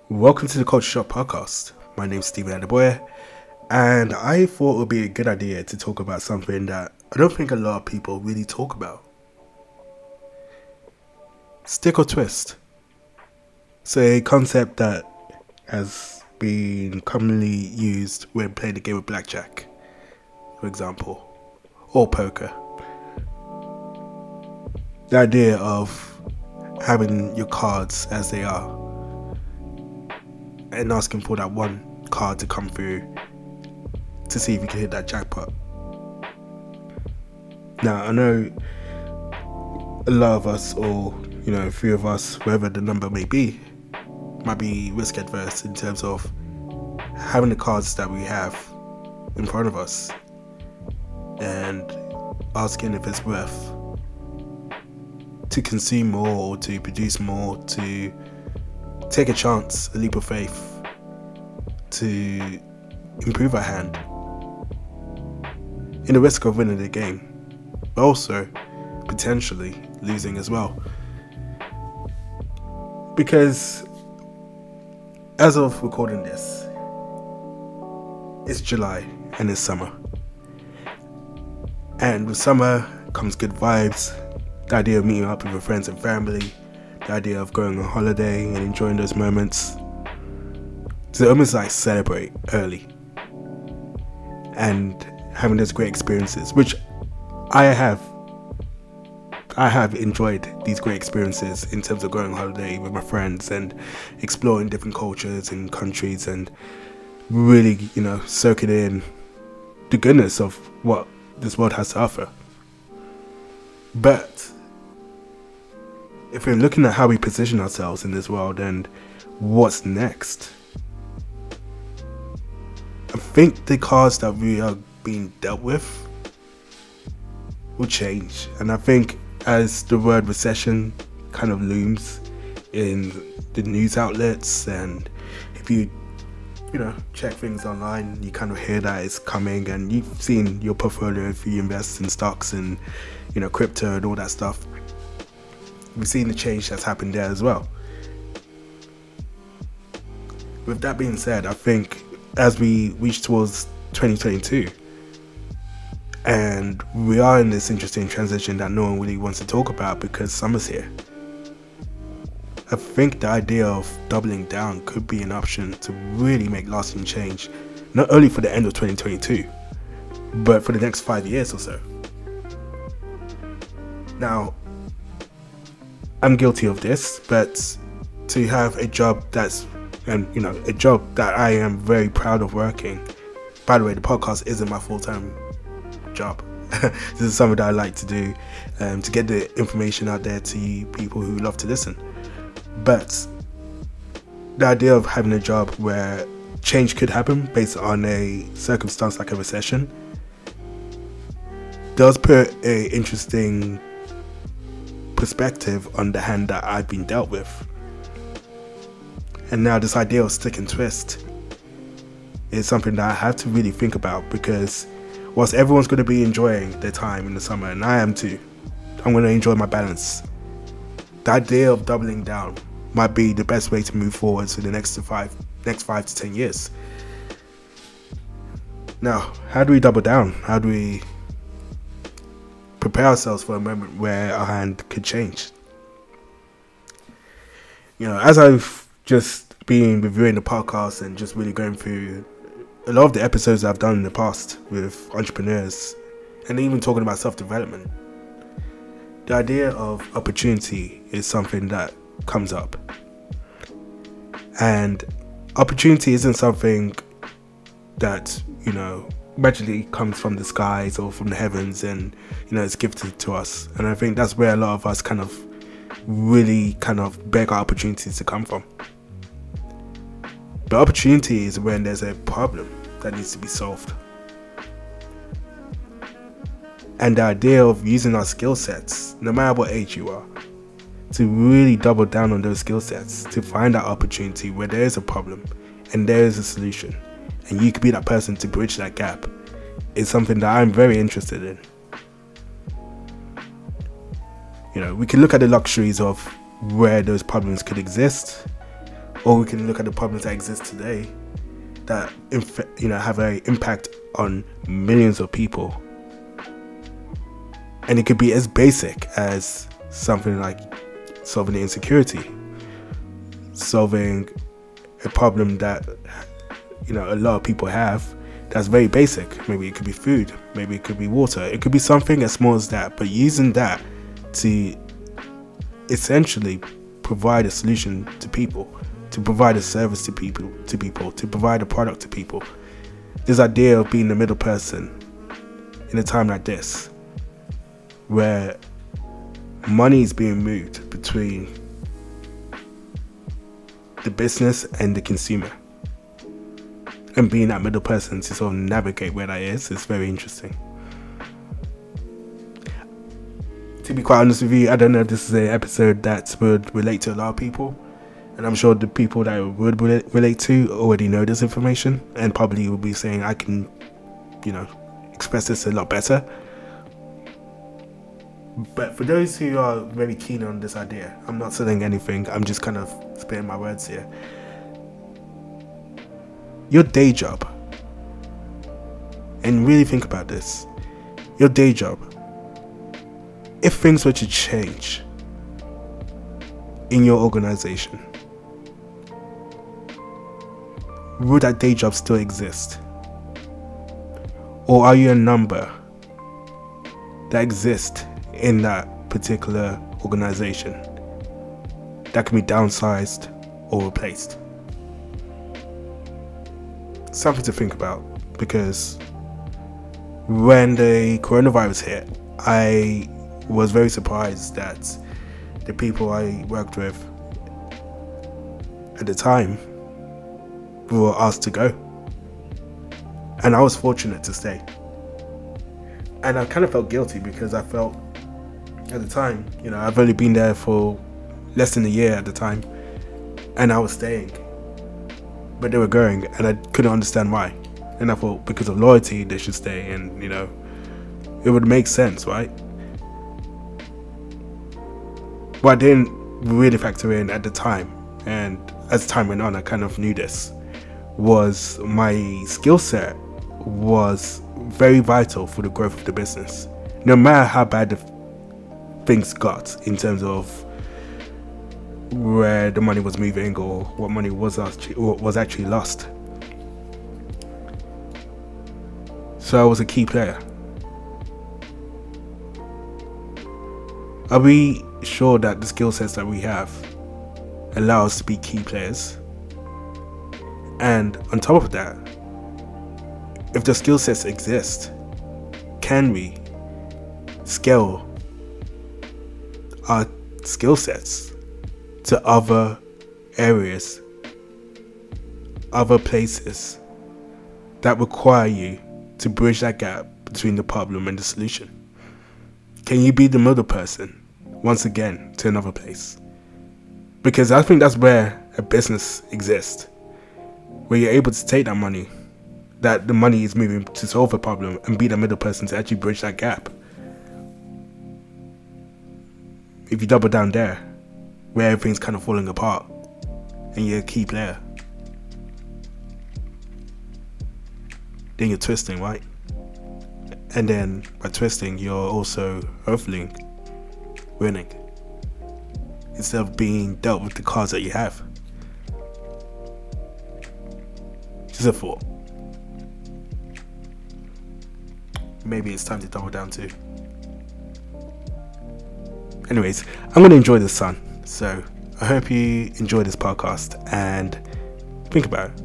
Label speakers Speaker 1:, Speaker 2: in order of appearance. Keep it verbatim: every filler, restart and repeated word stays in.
Speaker 1: Welcome to the Culture Shock Podcast. My name is Stephen Adeboye, and I thought it would be a good idea to talk about something that I don't think a lot of people really talk about. Stick or twist. It's a concept that has been commonly used when playing the game of blackjack, for example, or poker. The idea of having your cards as they are and asking for that one card to come through to see if you can hit that jackpot. Now, I know a lot of us, or you know, a few of us, wherever the number may be, might be risk adverse in terms of having the cards that we have in front of us and asking if it's worth to consume more or to produce more, to take a chance, a leap of faith, to improve our hand in the risk of winning the game, but also potentially losing as well. Because as of recording this, it's July and it's summer, and with summer comes good vibes, the idea of meeting up with your friends and family, the idea of going on holiday and enjoying those moments. To almost like celebrate early and having those great experiences, which I have. I have enjoyed these great experiences in terms of going on holiday with my friends and exploring different cultures and countries and really, you know, soaking in the goodness of what this world has to offer. But if we're looking at how we position ourselves in this world and what's next, I think the cards that we are being dealt with will change. And I think as the word recession kind of looms in the news outlets, and if you, you know, check things online, you kind of hear that it's coming, and you've seen your portfolio if you invest in stocks and, you know, crypto and all that stuff. We've seen the change that's happened there as well. With that being said, I think as we reach towards twenty twenty-two, and we are in this interesting transition that no one really wants to talk about because summer's here, I think the idea of doubling down could be an option to really make lasting change, not only for the end of twenty twenty-two, but for the next five years or so. Now, I'm guilty of this, but to have a job that's, and you know, a job that I am very proud of working. By the way, the podcast isn't my full-time job. This is something that I like to do, um, to get the information out there to people who love to listen. But the idea of having a job where change could happen based on a circumstance like a recession does put a interesting perspective on the hand that I've been dealt with. And now this idea of stick and twist is something that I have to really think about, because whilst everyone's going to be enjoying their time in the summer, and I am too, I'm going to enjoy my balance, the idea of doubling down might be the best way to move forward to the next five next five to ten years. Now, how do we double down? How do we prepare ourselves for a moment where our hand could change? You know, as I've just been reviewing the podcast and just really going through a lot of the episodes I've done in the past with entrepreneurs and even talking about self-development, the idea of opportunity is something that comes up. And opportunity isn't something that, you know, magically comes from the skies or from the heavens and, you know, it's gifted to us. And I think that's where a lot of us kind of really kind of beg our opportunities to come from. But opportunity is when there's a problem that needs to be solved. And the idea of using our skill sets, no matter what age you are, to really double down on those skill sets, to find that opportunity where there is a problem and there is a solution, and you could be that person to bridge that gap, is something that I'm very interested in. You know, we can look at the luxuries of where those problems could exist, or we can look at the problems that exist today that inf- you know have an impact on millions of people. And it could be as basic as something like solving the insecurity, solving a problem that you know a lot of people have that's very basic. Maybe it could be food, maybe it could be water, it could be something as small as that, but using that to essentially provide a solution to people, to provide a service to people, to people, to provide a product to people. This idea of being the middle person in a time like this, where money is being moved between the business and the consumer, and being that middle person to sort of navigate where that is, is very interesting. To be quite honest with you, I don't know if this is an episode that would relate to a lot of people, and I'm sure the people that it would relate to already know this information and probably will be saying, I can, you know, express this a lot better. But for those who are very keen on this idea, I'm not selling anything, I'm just kind of spitting my words here. Your day job, and really think about this, your day job, if things were to change in your organization, would that day job still exist? Or are you a number that exists in that particular organization that can be downsized or replaced? Something to think about, because when the coronavirus hit, I was very surprised that the people I worked with at the time were asked to go, and I was fortunate to stay. And I kind of felt guilty because I felt at the time, you know, I've only been there for less than a year at the time, and I was staying, but they were going, and I couldn't understand why. And I thought because of loyalty they should stay, and you know, it would make sense, right? What I didn't really factor in at the time, and as time went on I kind of knew this, was my skill set was very vital for the growth of the business. No matter how bad the things got in terms of where the money was moving or what money was actually, was actually lost. So I was a key player. Are we sure that the skill sets that we have allow us to be key players? And on top of that, if the skill sets exist, can we scale our skill sets to other areas, other places that require you to bridge that gap between the problem and the solution? Can you be the middle person once again to another place? Because I think that's where a business exists, where you're able to take that money, that the money is moving to solve a problem, and be the middle person to actually bridge that gap. If you double down there, where everything's kind of falling apart, and you're a key player, then you're twisting, right? And then by twisting, you're also hopefully winning, instead of being dealt with the cards that you have. Just a thought. Maybe it's time to double down too. Anyways, I'm going to enjoy the sun, so I hope you enjoy this podcast and think about it.